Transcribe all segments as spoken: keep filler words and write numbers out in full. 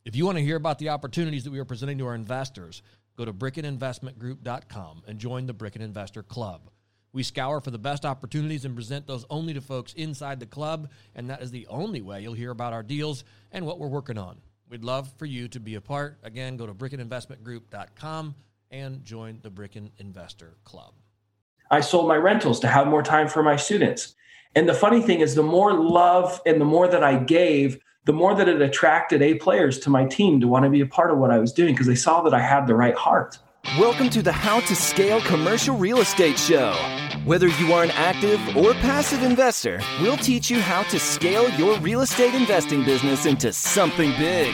If you want to hear about the opportunities that we are presenting to our investors, go to bricken investment group dot com and join the Bricken Investor Club. We scour for the best opportunities and present those only to folks inside the club, and that is the only way you'll hear about our deals and what we're working on. We'd love for you to be a part. Again, go to bricken investment group dot com and join the Bricken Investor Club. I sold my rentals to have more time for my students. And the funny thing is, the more love and the more that I gave, the more that it attracted A players to my team to want to be a part of what I was doing because they saw that I had the right heart. Welcome to the How to Scale Commercial Real Estate Show. Whether you are an active or passive investor, we'll teach you how to scale your real estate investing business into something big.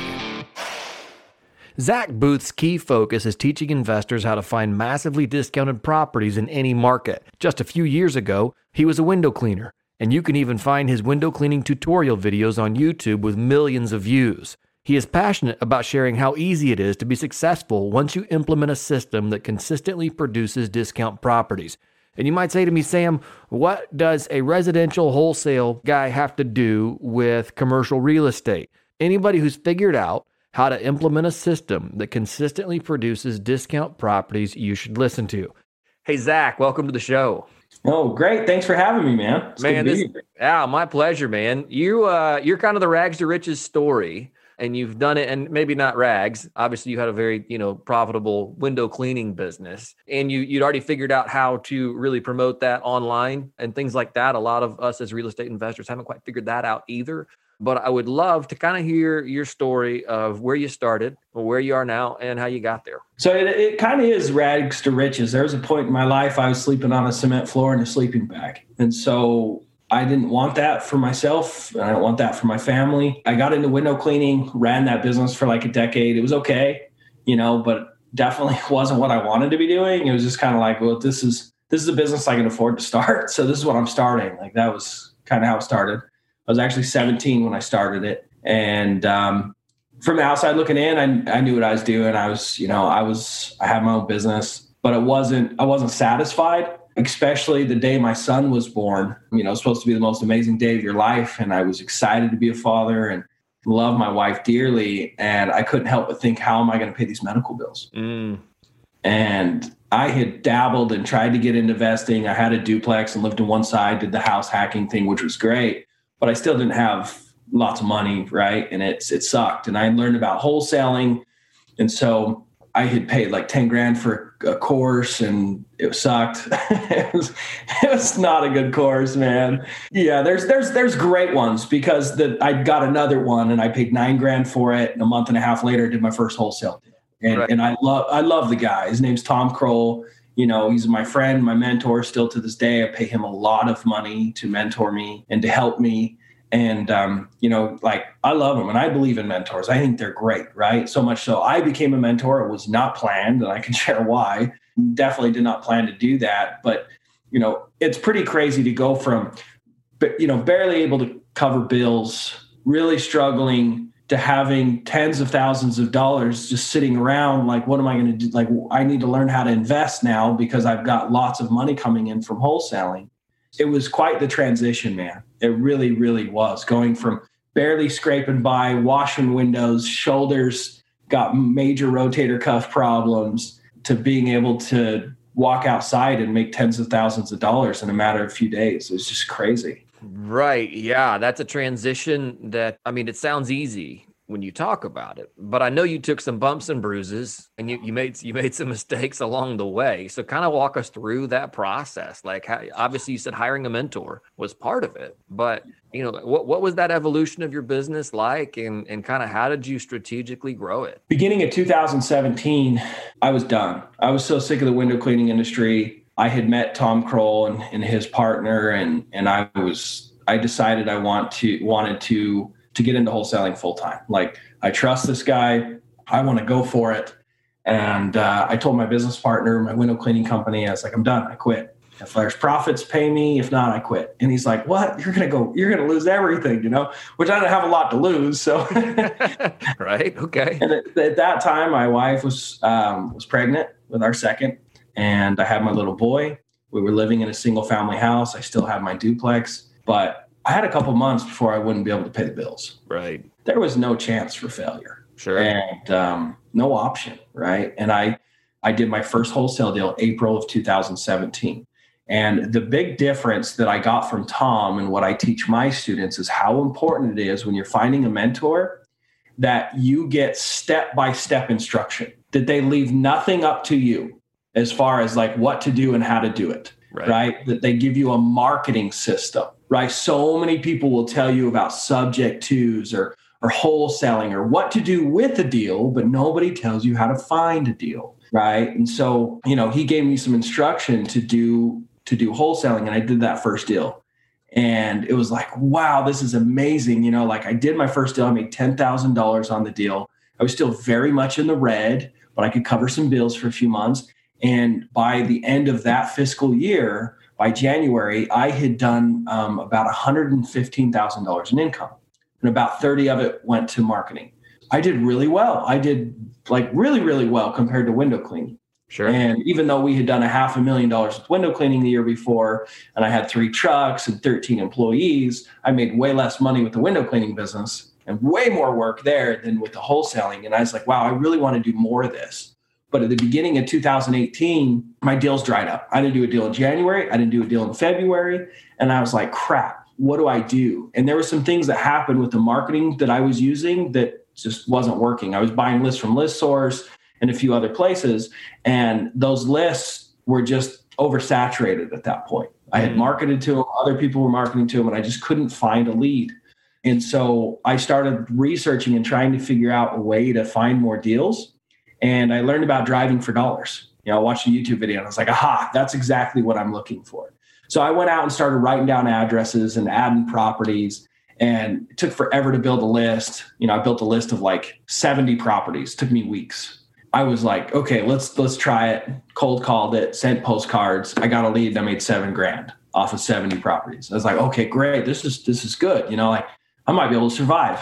Zach Booth's key focus is teaching investors how to find massively discounted properties in any market. Just a few years ago, he was a window cleaner, and you can even find his window cleaning tutorial videos on YouTube with millions of views. He is passionate about sharing how easy it is to be successful once you implement a system that consistently produces discount properties. And you might say to me, Sam, what does a residential wholesale guy have to do with commercial real estate? Anybody who's figured out how to implement a system that consistently produces discount properties, you should listen to. Hey, Zach, welcome to the show. Oh, great. Thanks for having me, man. It's man, this, yeah, my pleasure, man. You, uh, you're kind of the rags to riches story, and you've done it, and maybe not rags. Obviously, you had a very, you know, profitable window cleaning business, and you, you'd already figured out how to really promote that online and things like that. A lot of us as real estate investors haven't quite figured that out either. But I would love to kind of hear your story of where you started, or where you are now, and how you got there. So it, it kind of is rags to riches. There was a point in my life I was sleeping on a cement floor in a sleeping bag. And so I didn't want that for myself, and I don't want that for my family. I got into window cleaning, ran that business for like a decade. It was okay, you know, but definitely wasn't what I wanted to be doing. It was just kind of like, well, this is this is a business I can afford to start. So this is what I'm starting. Like that was kind of how it started. I was actually seventeen when I started it. And um, from the outside looking in, I, I knew what I was doing. I was, you know, I was, I had my own business, but it wasn't, I wasn't satisfied, especially the day my son was born. You know, it was supposed to be the most amazing day of your life. And I was excited to be a father and love my wife dearly. And I couldn't help but think, how am I going to pay these medical bills? Mm. And I had dabbled and tried to get into investing. I had a duplex and lived in one side, did the house hacking thing, which was great. But I still didn't have lots of money, right? And it's it sucked. And I learned about wholesaling. And so I had paid like ten grand for a course and it sucked. it, was, it was not a good course, man. Yeah, there's there's there's great ones because the, I got another one and I paid nine grand for it. And a month and a half later, I did my first wholesale deal. And, right. and I love I love the guy. His name's Tom Kroll. You know, he's my friend, my mentor still to this day. I pay him a lot of money to mentor me and to help me. And, um, you know, like I love him and I believe in mentors. I think they're great, right? So much so I became a mentor. It was not planned and I can share why. Definitely did not plan to do that. But, you know, it's pretty crazy to go from, you know, barely able to cover bills, really struggling, to having tens of thousands of dollars just sitting around. Like, what am I going to do? Like, I need to learn how to invest now because I've got lots of money coming in from wholesaling. It was quite the transition, man. It really, really was going from barely scraping by, washing windows, shoulders, got major rotator cuff problems, to being able to walk outside and make tens of thousands of dollars in a matter of a few days. It was just crazy. Right. Yeah. That's a transition that, I mean, it sounds easy when you talk about it, but I know you took some bumps and bruises and you, you made, you made some mistakes along the way. So kind of walk us through that process. Like how, obviously you said hiring a mentor was part of it, but you know, what, what was that evolution of your business like and, and kind of how did you strategically grow it? Beginning of two thousand seventeen, I was done. I was so sick of the window cleaning industry. I had met Tom Kroll and, and his partner, and and I was I decided I want to wanted to to get into wholesaling full time. Like, I trust this guy. I want to go for it. And uh, I told my business partner, my window cleaning company, I was like, I'm done. I quit. If there's profits, pay me. If not, I quit. And he's like, what? You're going to go, you're going to lose everything, you know, which I didn't have a lot to lose. So, right. Okay. And at, at that time, my wife was, um, was pregnant with our second, and I had my little boy. We were living in a single family house. I still had my duplex, but I had a couple months before I wouldn't be able to pay the bills. Right. There was no chance for failure. Sure. And um, no option, right? And I, I did my first wholesale deal April of two thousand seventeen. And the big difference that I got from Tom and what I teach my students is how important it is when you're finding a mentor that you get step-by-step instruction, that they leave nothing up to you as far as like what to do and how to do it, right? right? That they give you a marketing system, right? So many people will tell you about subject twos or or wholesaling or what to do with a deal, but nobody tells you how to find a deal, right? And so, you know, he gave me some instruction to do to do wholesaling, and I did that first deal. And it was like, wow, this is amazing. You know, like I did my first deal, I made ten thousand dollars on the deal. I was still very much in the red, but I could cover some bills for a few months. And by the end of that fiscal year, by January, I had done um, about one hundred fifteen thousand dollars in income. And about thirty of it went to marketing. I did really well. I did like really, really well compared to window cleaning. Sure. And even though we had done a half a million dollars with window cleaning the year before, and I had three trucks and thirteen employees, I made way less money with the window cleaning business and way more work there than with the wholesaling. And I was like, wow, I really want to do more of this. But at the beginning of two thousand eighteen, my deals dried up. I didn't do a deal in January. I didn't do a deal in February. And I was like, crap. What do I do? And there were some things that happened with the marketing that I was using that just wasn't working. I was buying lists from ListSource and a few other places, and those lists were just oversaturated at that point. I had marketed to them, other people were marketing to them, and I just couldn't find a lead. And so I started researching and trying to figure out a way to find more deals. And I learned about driving for dollars. You know, I watched a YouTube video and I was like, aha, that's exactly what I'm looking for. So I went out and started writing down addresses and adding properties, and it took forever to build a list. You know, I built a list of like seventy properties. It took me weeks. I was like, okay, let's let's try it. Cold called it, sent postcards. I got a lead and I made seven grand off of seventy properties. I was like, okay, great. This is this is good. You know, like I might be able to survive.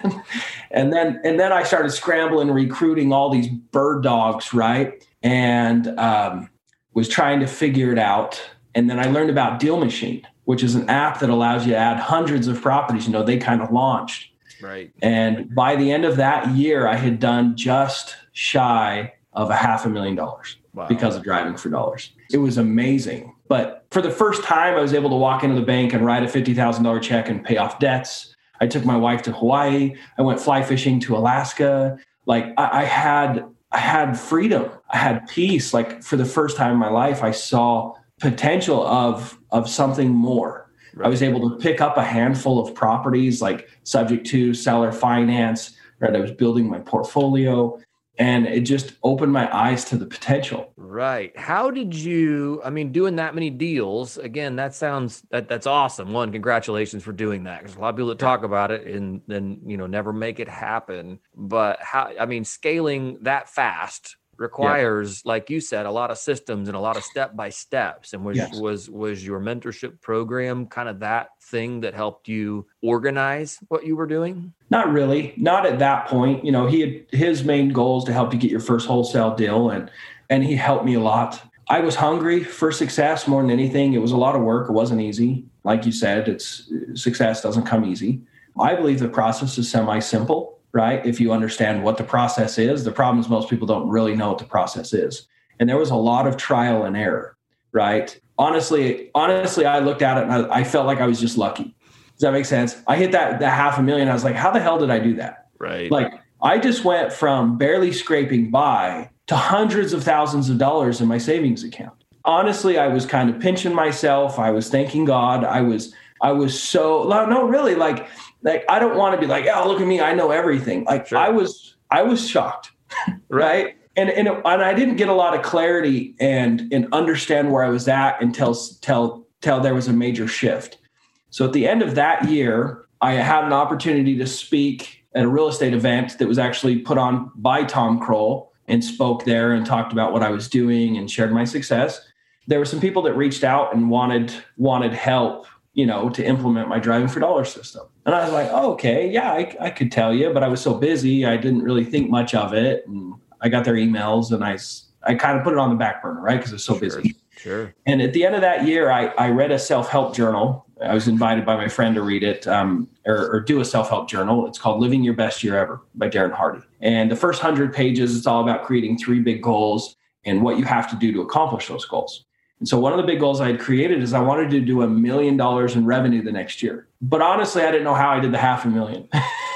and then and then I started scrambling, recruiting all these bird dogs, right? And um, was trying to figure it out. And then I learned about Deal Machine, which is an app that allows you to add hundreds of properties. You know, they kind of launched. Right. And by the end of that year, I had done just shy of a half a million dollars wow. because of driving for dollars. It was amazing. But for the first time, I was able to walk into the bank and write a fifty thousand dollars check and pay off debts. I took my wife to Hawaii. I went fly fishing to Alaska. Like I, I had, I had freedom. I had peace. Like for the first time in my life, I saw potential of of something more. Right. I was able to pick up a handful of properties like subject to seller finance, right? I was building my portfolio, and it just opened my eyes to the potential. Right. How did you, I mean, doing that many deals, again, that sounds, that that's awesome. One, congratulations for doing that. There's a lot of people that talk about it and then, you know, never make it happen. But how, I mean, scaling that fast requires, yeah. like you said, a lot of systems and a lot of step-by-steps. And was, yes. was, was your mentorship program kind of that thing that helped you organize what you were doing? Not really. Not at that point. You know, he had, his main goal is to help you get your first wholesale deal. And, and he helped me a lot. I was hungry for success more than anything. It was a lot of work. It wasn't easy. Like you said, it's success doesn't come easy. I believe the process is semi-simple. Right? If you understand what the process is, the problem is most people don't really know what the process is. And there was a lot of trial and error, right? Honestly, honestly, I looked at it and I, I felt like I was just lucky. Does that make sense? I hit that, that half a million. I was like, how the hell did I do that? Right. Like I just went from barely scraping by to hundreds of thousands of dollars in my savings account. Honestly, I was kind of pinching myself. I was thanking God. I was, I was so, no, really like, Like, I don't want to be like, oh, look at me, I know everything. Like sure. I was, I was shocked, right? And and, it, and I didn't get a lot of clarity and and understand where I was at until till till there was a major shift. So at the end of that year, I had an opportunity to speak at a real estate event that was actually put on by Tom Kroll, and spoke there and talked about what I was doing and shared my success. There were some people that reached out and wanted wanted help, you know, to implement my driving for dollars system. And I was like, oh, okay, yeah, I, I could tell you, but I was so busy, I didn't really think much of it. And I got their emails and I, I kind of put it on the back burner, right? Because I was so sure, busy. Sure. And at the end of that year, I, I read a self-help journal I was invited by my friend to read it um, or, or do a self-help journal. It's called Living Your Best Year Ever by Darren Hardy. And the first hundred pages, it's all about creating three big goals and what you have to do to accomplish those goals. And so one of the big goals I had created is I wanted to do a million dollars in revenue the next year. But honestly, I didn't know how I did the half a million.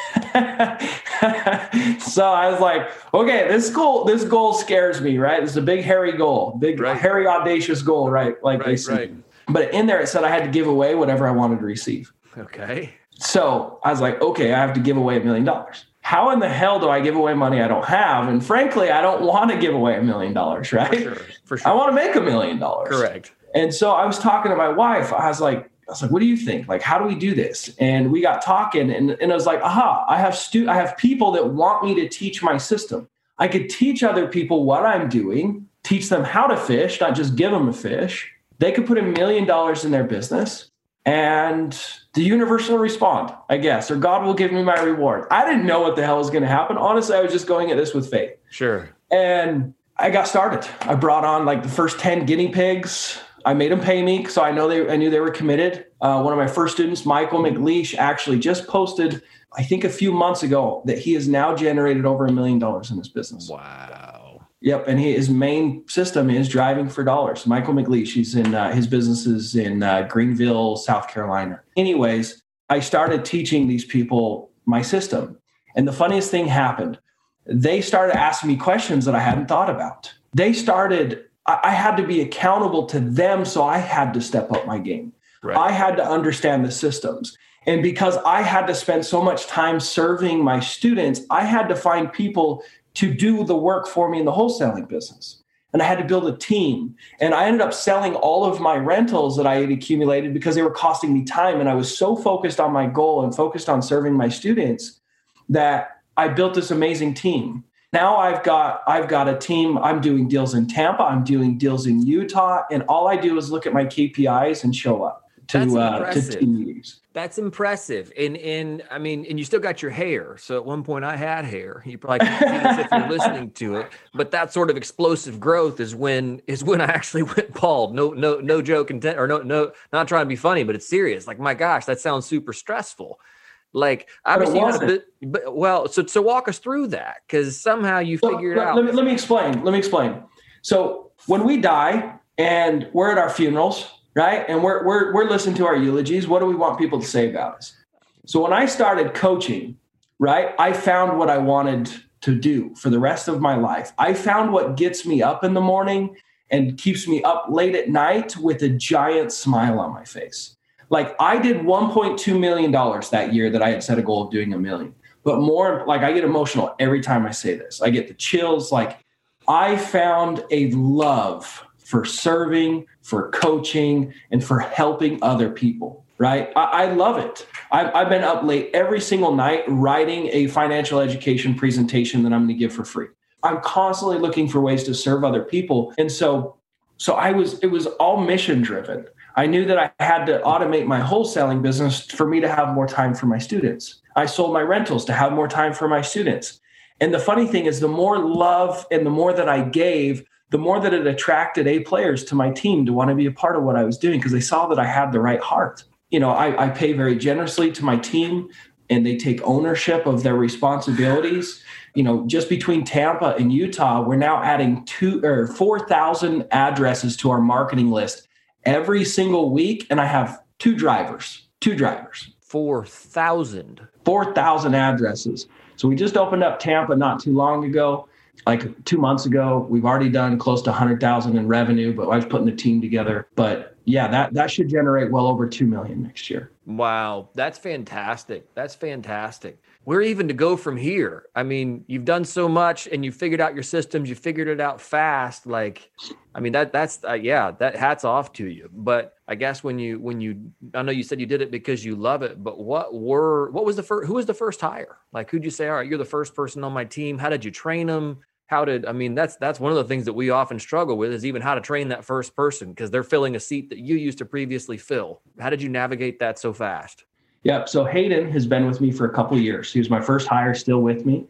So I was like, okay, this goal, this goal scares me, right? It's a big, hairy goal, big, right. hairy, audacious goal, right? Like right, they say. Right. But in there, it said I had to give away whatever I wanted to receive. Okay. So I was like, okay, I have to give away a million dollars. How in the hell do I give away money I don't have? And frankly, I don't want to give away a million dollars, right? For sure. For sure. I want to make a million dollars. Correct. And so I was talking to my wife. I was like, I was like, what do you think? Like, how do we do this? And we got talking and, and I was like, aha, I have stu- I have people that want me to teach my system. I could teach other people what I'm doing, teach them how to fish, not just give them a fish. They could put a million dollars in their business and the universe will respond, I guess, or God will give me my reward. I didn't know what the hell was going to happen. Honestly, I was just going at this with faith. Sure. And I got started. I brought on like the first ten guinea pigs. I made them pay me, so I know they. I knew they were committed. Uh, one of my first students, Michael McLeish, actually just posted, I think a few months ago, that he has now generated over a million dollars in his business. Wow. Yep, and he, his main system is driving for dollars. Michael McLeish, he's in uh, his business is in uh, Greenville, South Carolina. Anyways, I started teaching these people my system, and the funniest thing happened. They started asking me questions that I hadn't thought about. They started. I had to be accountable to them, so I had to step up my game. Right. I had to understand the systems. And because I had to spend so much time serving my students, I had to find people to do the work for me in the wholesaling business. And I had to build a team. And I ended up selling all of my rentals that I had accumulated because they were costing me time. And I was so focused on my goal and focused on serving my students that I built this amazing team. Now I've got I've got a team. I'm doing deals in Tampa. I'm doing deals in Utah, and all I do is look at my K P Is and show up to uh, to team meetings. That's impressive. And and I mean, and you still got your hair. So at one point I had hair. You probably can't see this if you're listening to it. But that sort of explosive growth is when is when I actually went bald. No no no joke intent or no no not trying to be funny, but it's serious. Like my gosh, that sounds super stressful. Like obviously, you got a bit, but, well, so so walk us through that because somehow you so, figured let, out. Let me let me explain. Let me explain. So when we die and we're at our funerals, right, and we're we're we're listening to our eulogies, what do we want people to say about us? So when I started coaching, right, I found what I wanted to do for the rest of my life. I found what gets me up in the morning and keeps me up late at night with a giant smile on my face. Like I did one point two million dollars that year that I had set a goal of doing a million. But more like I get emotional every time I say this. I get the chills. Like I found a love for serving, for coaching, and for helping other people, right? I, I love it. I've, I've been up late every single night writing a financial education presentation that I'm going to give for free. I'm constantly looking for ways to serve other people. And so, so I was, it was all mission driven. I knew that I had to automate my wholesaling business for me to have more time for my students. I sold my rentals to have more time for my students. And the funny thing is the more love and the more that I gave, the more that it attracted A players to my team to want to be a part of what I was doing because they saw that I had the right heart. You know, I, I pay very generously to my team and they take ownership of their responsibilities. You know, just between Tampa and Utah, we're now adding two or four thousand addresses to our marketing list every single week. And I have two drivers, two drivers. four thousand. four thousand addresses. So we just opened up Tampa not too long ago, like two months ago. We've already done close to one hundred thousand in revenue, but I was putting the team together. But yeah, that, that should generate well over two million next year. Wow. That's fantastic. That's fantastic. Where even to go from here? I mean, you've done so much and you figured out your systems. You figured it out fast. Like, I mean, that that's, uh, yeah, that hats off to you. But I guess when you, when you, I know you said you did it because you love it, but what were, what was the first, who was the first hire? Like, who'd you say, all right, you're the first person on my team. How did you train them? How did, I mean, that's, that's one of the things that we often struggle with is even how to train that first person because they're filling a seat that you used to previously fill. How did you navigate that so fast? Yep. So Hayden has been with me for a couple of years. He was my first hire, still with me.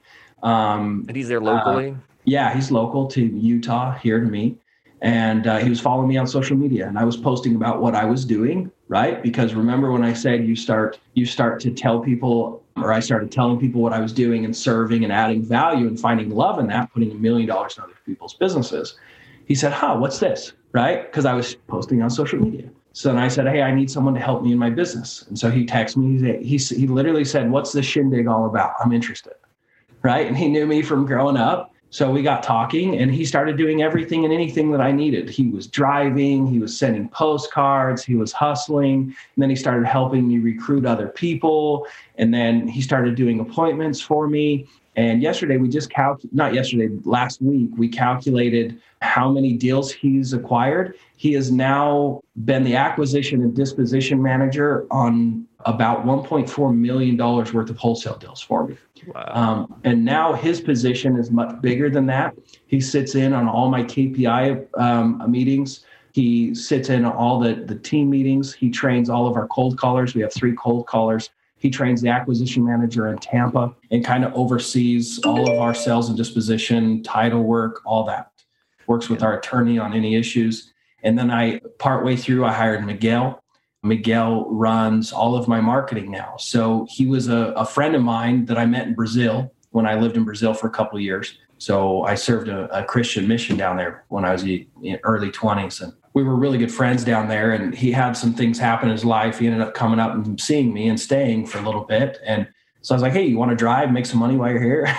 Um, and he's there locally? Uh, yeah, he's local to Utah, here to me. And uh, he was following me on social media. And I was posting about what I was doing right? Because remember when I said you start, you start to tell people, or I started telling people what I was doing and serving and adding value and finding love in that, putting a million dollars in other people's businesses. He said, huh, what's this? Right? Because I was posting on social media. So then I said, hey, I need someone to help me in my business. And so he texted me. He, he, he literally said, what's this shindig all about? I'm interested. Right? And he knew me from growing up. So we got talking and he started doing everything and anything that I needed. He was driving, he was sending postcards, he was hustling. And then he started helping me recruit other people. And then he started doing appointments for me. And yesterday we just calculated, not yesterday, last week, we calculated how many deals he's acquired. He has now been the acquisition and disposition manager on about one point four million dollars worth of wholesale deals for me. Wow. Um, and now his position is much bigger than that. He sits in on all my K P I um, meetings. He sits in on all the, the team meetings. He trains all of our cold callers. We have three cold callers. He trains the acquisition manager in Tampa and kind of oversees all of our sales and disposition, title work, all that. Works with our attorney on any issues. And then I, partway through, I hired Miguel. Miguel runs all of my marketing now. So he was a, a friend of mine that I met in Brazil when I lived in Brazil for a couple of years. So I served a, a Christian mission down there when I was in early twenties. And we were really good friends down there. And he had some things happen in his life. He ended up coming up and seeing me and staying for a little bit. And so I was like, hey, you want to drive, make some money while you're here?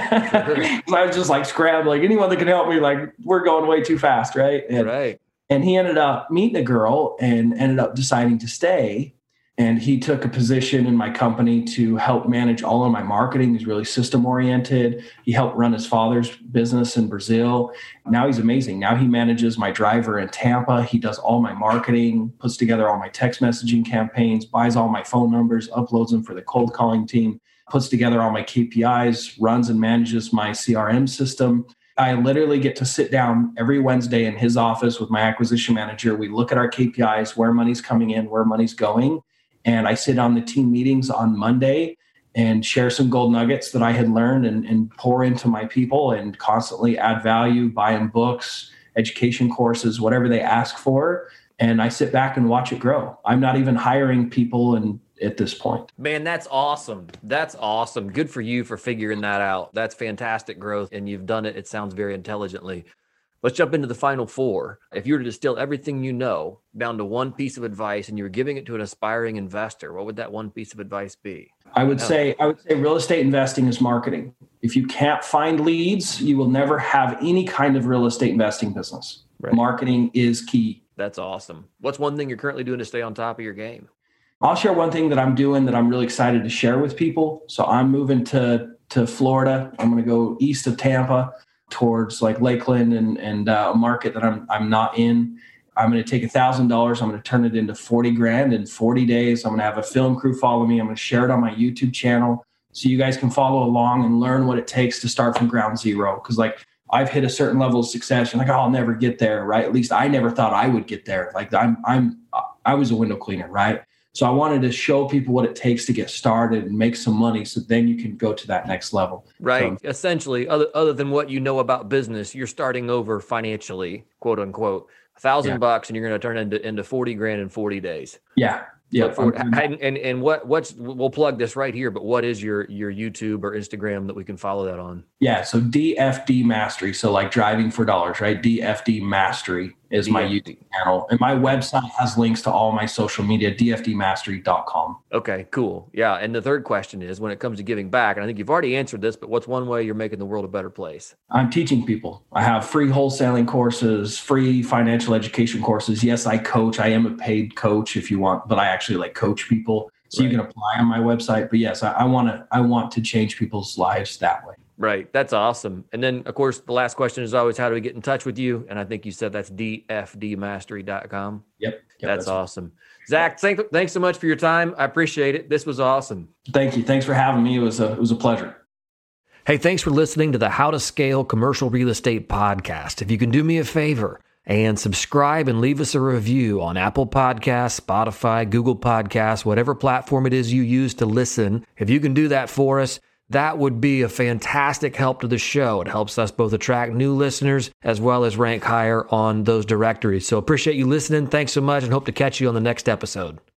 So I was just like scrambling. Anyone that can help me, like, we're going way too fast, right? And, Right. And he ended up meeting a girl and ended up deciding to stay. And he took a position in my company to help manage all of my marketing. He's really system oriented. He helped run his father's business in Brazil. Now he's amazing. Now he manages my driver in Tampa. He does all my marketing, puts together all my text messaging campaigns, buys all my phone numbers, uploads them for the cold calling team, puts together all my K P Is, runs and manages my C R M system. I literally get to sit down every Wednesday in his office with my acquisition manager. We look at our K P Is, where money's coming in, where money's going. And I sit on the team meetings on Monday and share some gold nuggets that I had learned and, and pour into my people and constantly add value, buy them books, education courses, whatever they ask for. And I sit back and watch it grow. I'm not even hiring people and at this point. Man, that's awesome. That's awesome. Good for you for figuring that out. That's fantastic growth. And you've done it. It sounds very intelligently. Let's jump into the final four. If you were to distill everything you know down to one piece of advice and you were giving it to an aspiring investor, what would that one piece of advice be? I would say, I would say real estate investing is marketing. If you can't find leads, you will never have any kind of real estate investing business. Right. Marketing is key. That's awesome. What's one thing you're currently doing to stay on top of your game? I'll share one thing that I'm doing that I'm really excited to share with people. So I'm moving to, to Florida. I'm going to go east of Tampa towards like Lakeland and, and uh, a market that I'm, I'm not in. I'm going to take a thousand dollars. I'm going to turn it into forty grand in forty days. I'm going to have a film crew follow me. I'm going to share it on my YouTube channel so you guys can follow along and learn what it takes to start from ground zero. Cause like I've hit a certain level of success and like, oh, I'll never get there. Right. At least I never thought I would get there. Like I'm, I'm, I was a window cleaner. Right. So I wanted to show people what it takes to get started and make some money so then you can go to that next level. Right. So, essentially, other, other than what you know about business, you're starting over financially, quote unquote, a thousand yeah. bucks and you're going to turn into, into forty grand in forty days. Yeah. Yeah. For, and, and, and what, what's, we'll plug this right here, but what is your, your YouTube or Instagram that we can follow that on? Yeah. So D F D Mastery. So like driving for dollars, right? D F D Mastery is D F D. My YouTube channel. And my website has links to all my social media, D F D mastery dot com. Okay, cool. Yeah. And the third question is when it comes to giving back, and I think you've already answered this, but what's one way you're making the world a better place? I'm teaching people. I have free wholesaling courses, free financial education courses. Yes, I coach. I am a paid coach if you want, but I actually like coach people. So right. You can apply on my website. But yes, I, I want to, I want to change people's lives that way. Right. That's awesome. And then, of course, the last question is always, how do we get in touch with you? And I think you said that's D F D mastery dot com. Yep. yep that's, that's awesome. Zach, thank, thanks so much for your time. I appreciate it. This was awesome. Thank you. Thanks for having me. It was a, it was a pleasure. Hey, thanks for listening to the How to Scale Commercial Real Estate podcast. If you can do me a favor and subscribe and leave us a review on Apple Podcasts, Spotify, Google Podcasts, whatever platform it is you use to listen, if you can do that for us, that would be a fantastic help to the show. It helps us both attract new listeners as well as rank higher on those directories. So appreciate you listening. Thanks so much and hope to catch you on the next episode.